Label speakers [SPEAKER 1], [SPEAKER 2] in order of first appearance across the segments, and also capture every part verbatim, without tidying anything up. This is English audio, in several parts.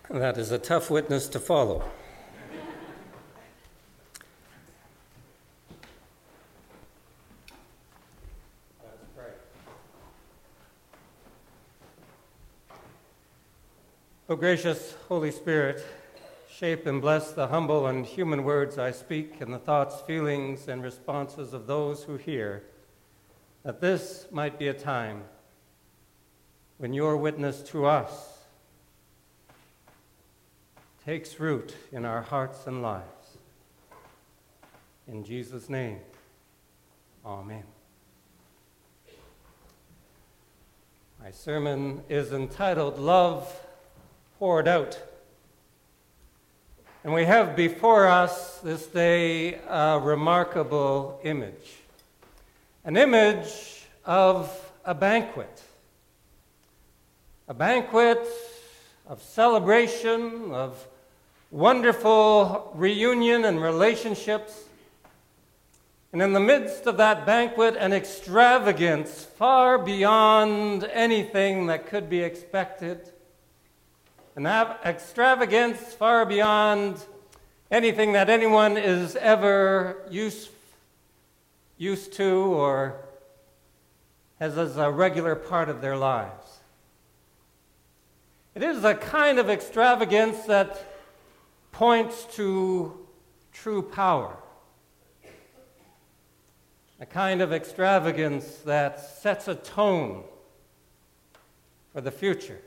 [SPEAKER 1] That is a tough witness to follow. Let's pray. O gracious Holy Spirit, shape and bless the humble and human words I speak and the thoughts, feelings, and responses of those who hear, that this might be a time when your witness to us takes root in our hearts and lives. In Jesus' name, amen. My sermon is entitled, Love Poured Out. And we have before us this day a remarkable image. An image of a banquet. A banquet of celebration, of wonderful reunion and relationships. And in the midst of that banquet, an extravagance far beyond anything that could be expected. An extravagance far beyond anything that anyone is ever used, used to or has as a regular part of their lives. It is a kind of extravagance that points to true power. A kind of extravagance that sets a tone for the future.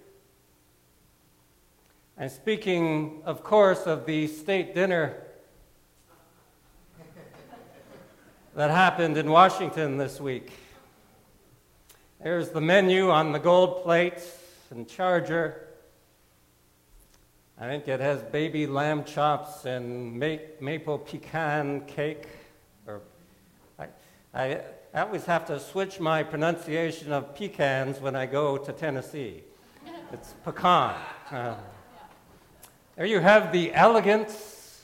[SPEAKER 1] I'm speaking, of course, of the state dinner that happened in Washington this week. There's the menu on the gold plate and charger. I think it has baby lamb chops and ma- maple pecan cake. Or I, I, I always have to switch my pronunciation of pecans when I go to Tennessee. It's pecan. Uh, there you have the elegance.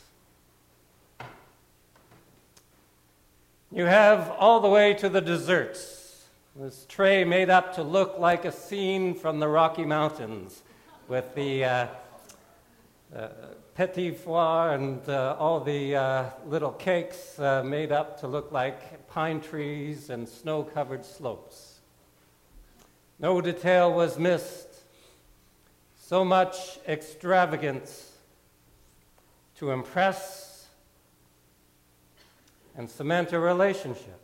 [SPEAKER 1] You have all the way to the desserts. This tray made up to look like a scene from the Rocky Mountains with the Uh, Uh, petit foie and uh, all the uh, little cakes uh, made up to look like pine trees and snow-covered slopes. No detail was missed. So much extravagance to impress and cement a relationship,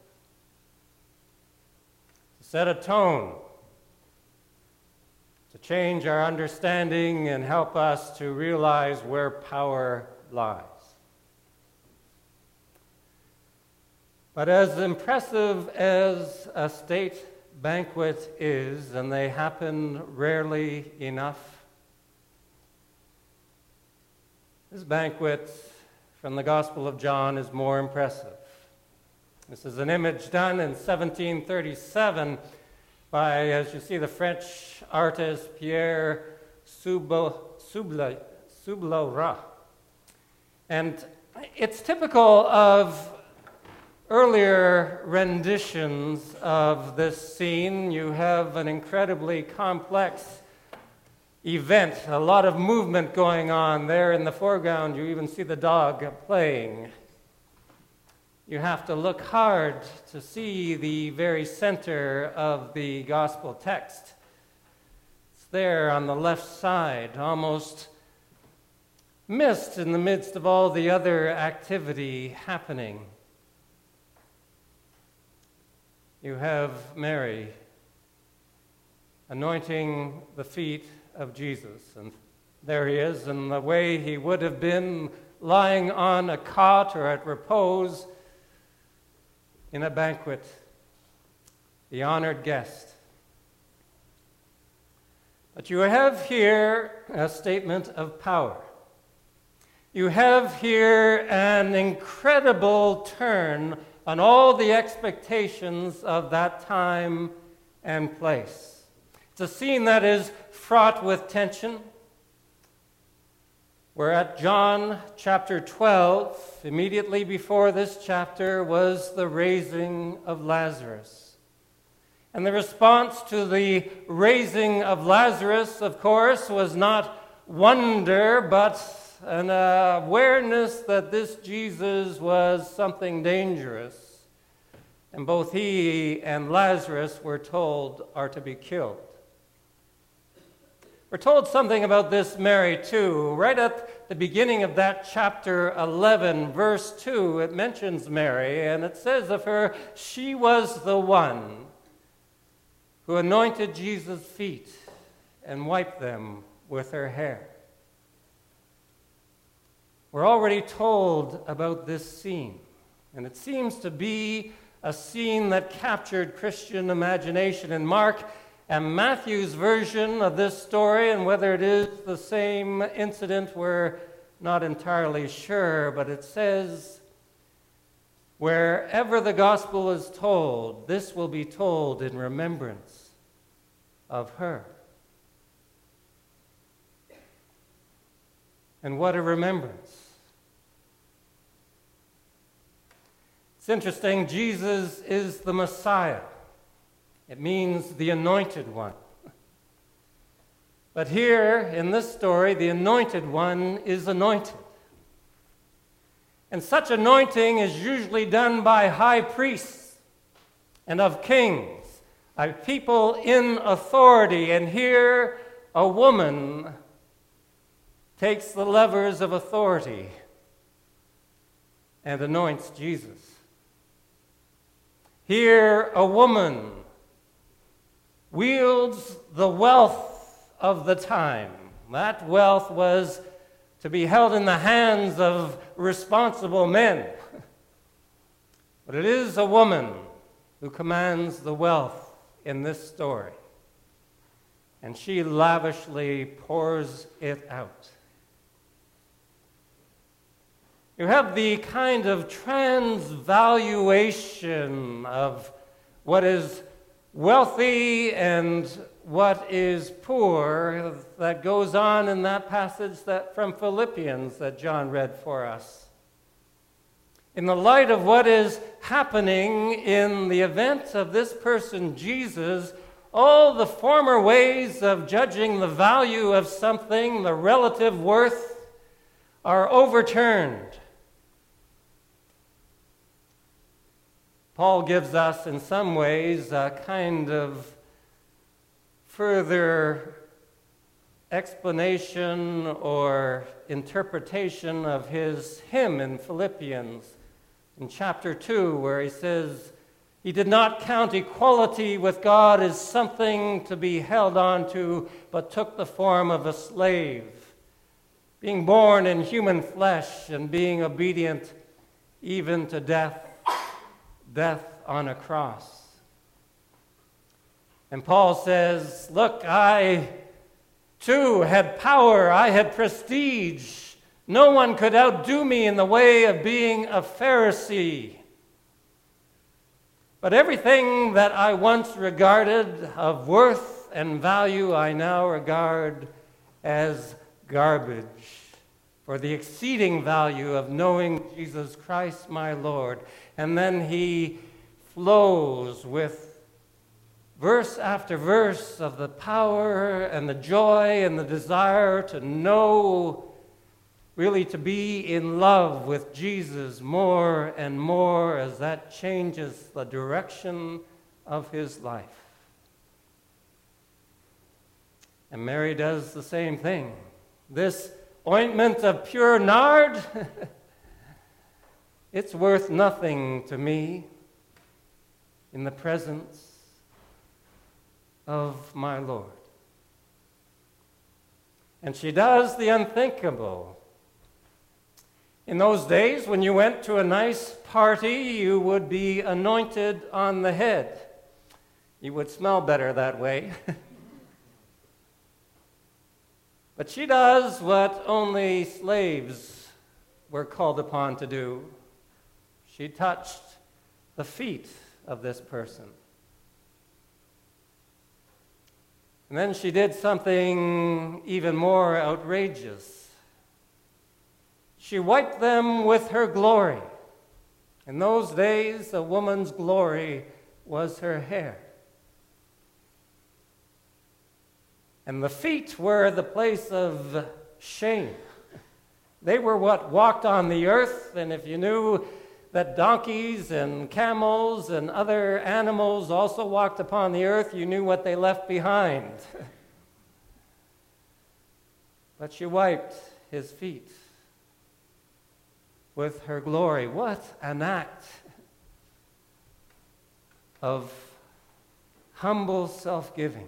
[SPEAKER 1] to set a tone, to change our understanding and help us to realize where power lies. But as impressive as a state banquet is, and they happen rarely enough, this banquet from the Gospel of John is more impressive. This is an image done in seventeen thirty-seven by, as you see, the French artist Pierre Soublaurat. And it's typical of earlier renditions of this scene. You have an incredibly complex event, a lot of movement going on. There in the foreground, you even see the dog playing. You have to look hard to see the very center of the gospel text. It's there on the left side, almost missed in the midst of all the other activity happening. You have Mary anointing the feet of Jesus. And there he is, in the way he would have been lying on a cot or at repose in a banquet, the honored guest. But you have here a statement of power. You have here an incredible turn on all the expectations of that time and place. It's a scene that is fraught with tension. We're at John chapter twelve. Immediately before this chapter was the raising of Lazarus. And the response to the raising of Lazarus, of course, was not wonder, but an awareness that this Jesus was something dangerous. And both he and Lazarus, we're told, are to be killed. We're told something about this Mary, too. Right at the beginning of that chapter eleven, verse two, it mentions Mary, and it says of her, she was the one who anointed Jesus' feet and wiped them with her hair. We're already told about this scene, and it seems to be a scene that captured Christian imagination. In Mark and Matthew's version of this story, and whether it is the same incident, we're not entirely sure, but it says, wherever the gospel is told, this will be told in remembrance of her. And what a remembrance. It's interesting, Jesus is the Messiah. It means the anointed one. But here in this story, the anointed one is anointed. And such anointing is usually done by high priests and of kings, by people in authority. And here a woman takes the levers of authority and anoints Jesus. Here a woman wields the wealth of the time. That wealth was to be held in the hands of responsible men. But it is a woman who commands the wealth in this story. And she lavishly pours it out. You have the kind of transvaluation of what is wealthy and what is poor that goes on in that passage that from Philippians that John read for us. In the light of what is happening in the event of this person, Jesus, all the former ways of judging the value of something, the relative worth, are overturned. Paul gives us, in some ways, a kind of further explanation or interpretation of his hymn in Philippians in chapter two, where he says, he did not count equality with God as something to be held on to, but took the form of a slave, being born in human flesh and being obedient even to death, death on a cross. And Paul says, look, I too had power, I had prestige. No one could outdo me in the way of being a Pharisee. But everything that I once regarded of worth and value, I now regard as garbage for the exceeding value of knowing Jesus Christ my Lord. And then he flows with verse after verse of the power and the joy and the desire to know, really to be in love with Jesus more and more as that changes the direction of his life. And Mary does the same thing. This ointment of pure nard, it's worth nothing to me in the presence of my Lord. And she does the unthinkable. In those days, when you went to a nice party, you would be anointed on the head. You would smell better that way. But she does what only slaves were called upon to do. She touched the feet of this person. And then she did something even more outrageous. She wiped them with her glory. In those days, a woman's glory was her hair. And the feet were the place of shame. They were what walked on the earth, and if you knew that donkeys and camels and other animals also walked upon the earth, you knew what they left behind. But she wiped his feet with her glory. What an act of humble self-giving.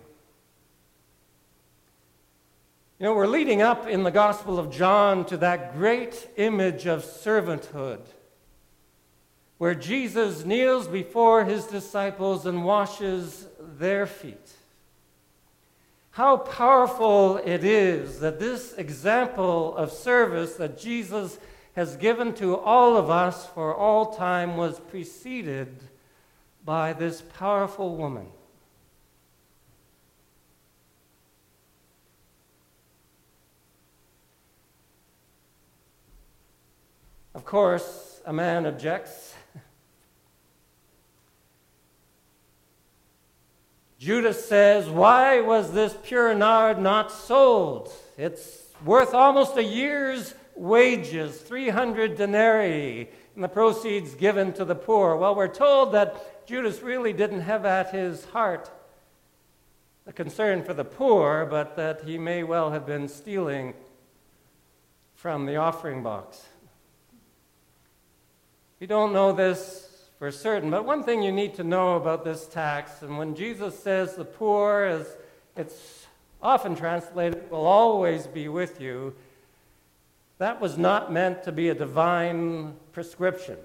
[SPEAKER 1] You know, we're leading up in the Gospel of John to that great image of servanthood, where Jesus kneels before his disciples and washes their feet. How powerful it is that this example of service that Jesus has given to all of us for all time was preceded by this powerful woman. Of course, a man objects. Judas says, "Why was this pure nard not sold? It's worth almost a year's wages, three hundred denarii, and the proceeds given to the poor." Well, we're told that Judas really didn't have at his heart a concern for the poor, but that he may well have been stealing from the offering box. We don't know this for certain, but one thing you need to know about this tax, and when Jesus says the poor, as it's often translated, will always be with you, that was not meant to be a divine prescription.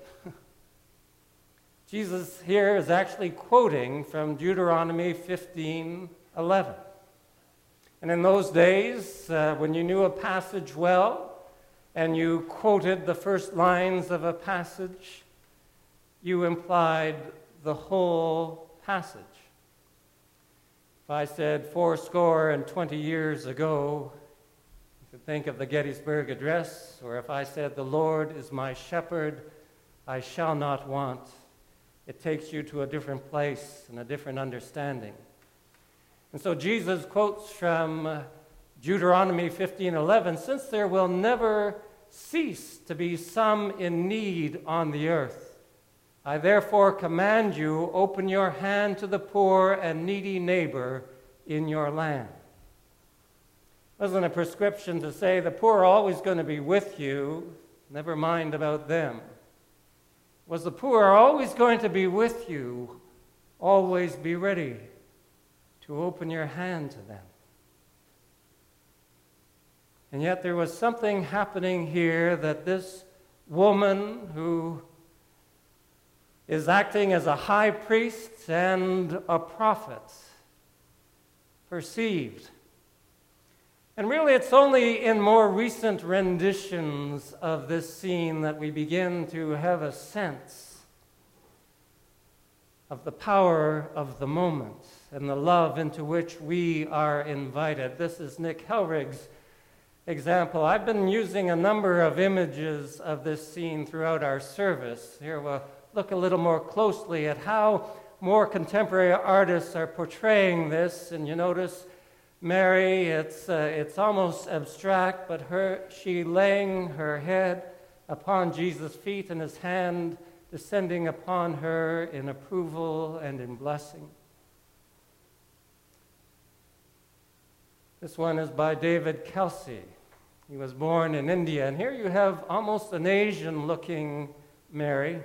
[SPEAKER 1] Jesus here is actually quoting from Deuteronomy fifteen eleven. And in those days, uh, when you knew a passage well, and you quoted the first lines of a passage, you implied the whole passage. If I said fourscore and twenty years ago, you could think of the Gettysburg Address, or if I said, "The Lord is my shepherd, I shall not want," it takes you to a different place and a different understanding. And so Jesus quotes from Deuteronomy fifteen eleven, "Since there will never cease to be some in need on the earth, I therefore command you, open your hand to the poor and needy neighbor in your land." It wasn't a prescription to say the poor are always going to be with you, never mind about them. It was the poor are always going to be with you, always be ready to open your hand to them. And yet there was something happening here that this woman, who is acting as a high priest and a prophet, perceived. And really it's only in more recent renditions of this scene that we begin to have a sense of the power of the moment and the love into which we are invited. This is Nick Helrig's example. I've been using a number of images of this scene throughout our service. Here we'll look a little more closely at how more contemporary artists are portraying this. And you notice Mary, it's, uh, it's almost abstract, but her, she laying her head upon Jesus' feet and his hand descending upon her in approval and in blessing. This one is by David Kelsey. He was born in India, and here you have almost an Asian-looking Mary.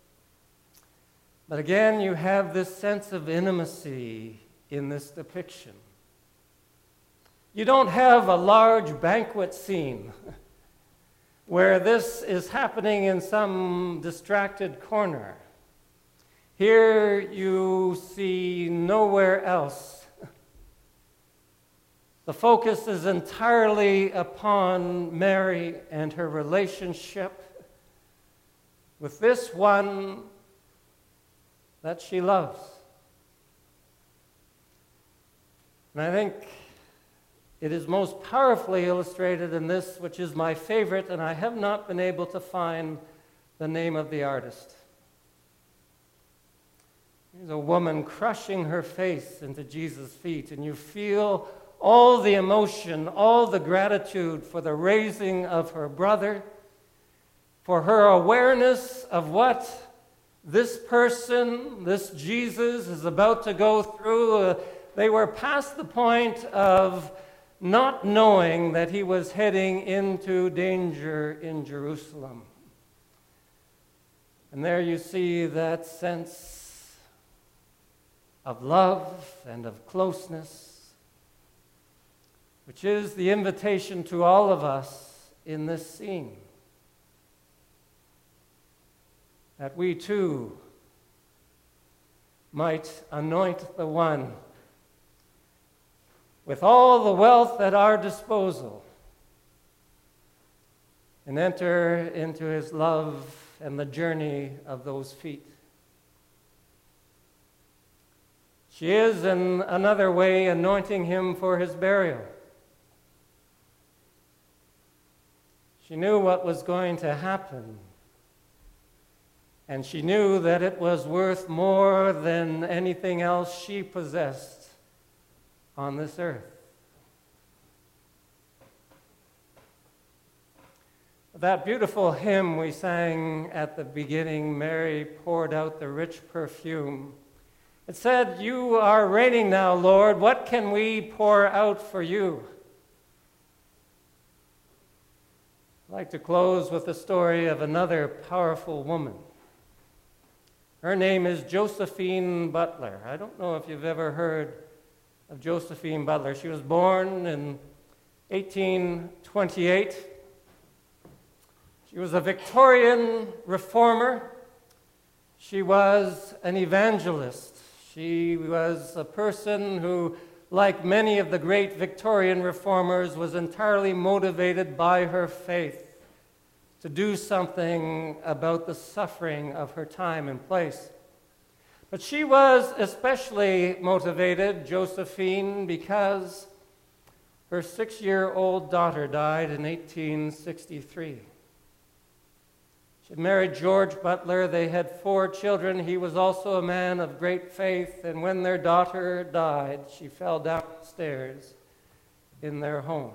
[SPEAKER 1] But again, you have this sense of intimacy in this depiction. You don't have a large banquet scene where this is happening in some distracted corner. Here you see nowhere else. The focus is entirely upon Mary and her relationship with this one that she loves. And I think it is most powerfully illustrated in this, which is my favorite, and I have not been able to find the name of the artist. There's a woman crushing her face into Jesus' feet, and you feel all the emotion, all the gratitude for the raising of her brother, for her awareness of what this person, this Jesus, is about to go through. Uh, they were past the point of not knowing that he was heading into danger in Jerusalem. And there you see that sense of love and of closeness, which is the invitation to all of us in this scene. That we too might anoint the one with all the wealth at our disposal and enter into his love and the journey of those feet. She is, in another way, anointing him for his burial. She knew what was going to happen, and she knew that it was worth more than anything else she possessed on this earth. That beautiful hymn we sang at the beginning, Mary poured out the rich perfume. It said, "You are reigning now, Lord. What can we pour out for you?" I'd like to close with the story of another powerful woman. Her name is Josephine Butler. I don't know if you've ever heard of Josephine Butler. She was born in eighteen twenty-eight. She was a Victorian reformer. She was an evangelist. She was a person who, like many of the great Victorian reformers, was entirely motivated by her faith to do something about the suffering of her time and place. But she was especially motivated, Josephine, because her six-year-old daughter died in eighteen sixty-three. She married George Butler. They had four children. He was also a man of great faith, and when their daughter died, she fell downstairs in their home.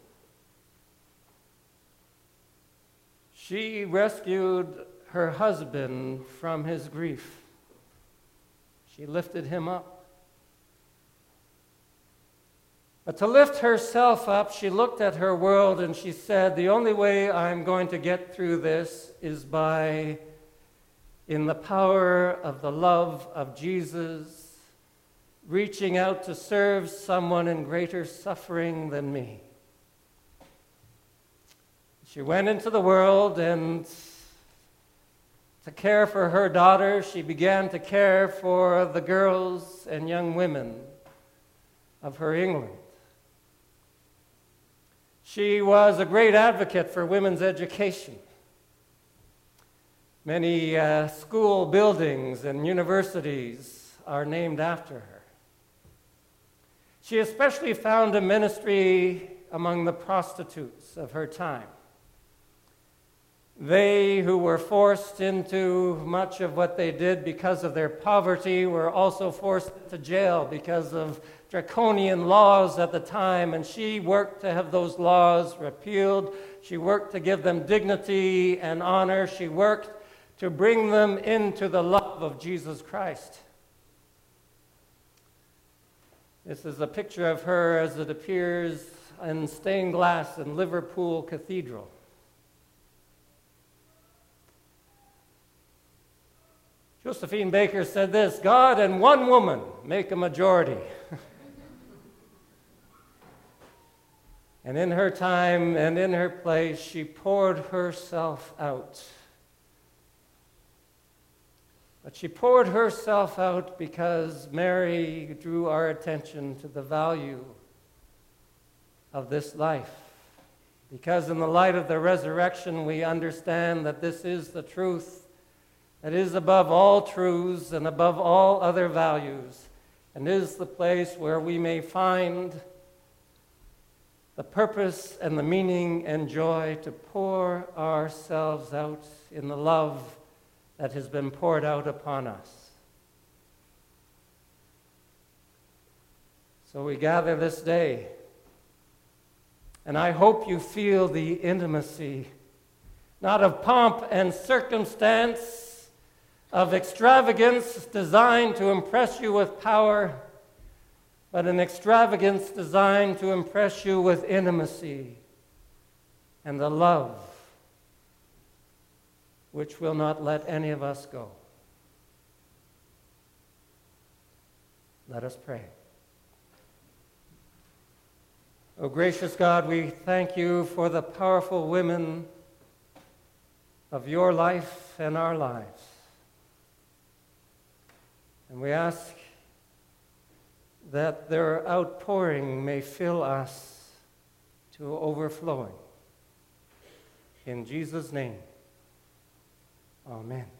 [SPEAKER 1] She rescued her husband from his grief. She lifted him up. But to lift herself up, she looked at her world and she said, the only way I'm going to get through this is by, in the power of the love of Jesus, reaching out to serve someone in greater suffering than me. She went into the world, and to care for her daughter, she began to care for the girls and young women of her England. She was a great advocate for women's education. Many uh, school buildings and universities are named after her. She especially found a ministry among the prostitutes of her time. They who were forced into much of what they did because of their poverty were also forced into jail because of draconian laws at the time, and she worked to have those laws repealed. She worked to give them dignity and honor. She worked to bring them into the love of Jesus Christ. This is a picture of her as it appears in stained glass in Liverpool Cathedral. Josephine Baker said this, "God and one woman make a majority." And in her time and in her place, she poured herself out. But she poured herself out because Mary drew our attention to the value of this life. Because in the light of the resurrection, we understand that this is the truth that is above all truths and above all other values, and is the place where we may find the purpose and the meaning and joy to pour ourselves out in the love that has been poured out upon us. So we gather this day, and I hope you feel the intimacy, not of pomp and circumstance, of extravagance designed to impress you with power, but an extravagance designed to impress you with intimacy and the love which will not let any of us go. Let us pray. O gracious God, we thank you for the powerful women of your life and our lives. And we ask that their outpouring may fill us to overflowing. In Jesus' name, amen.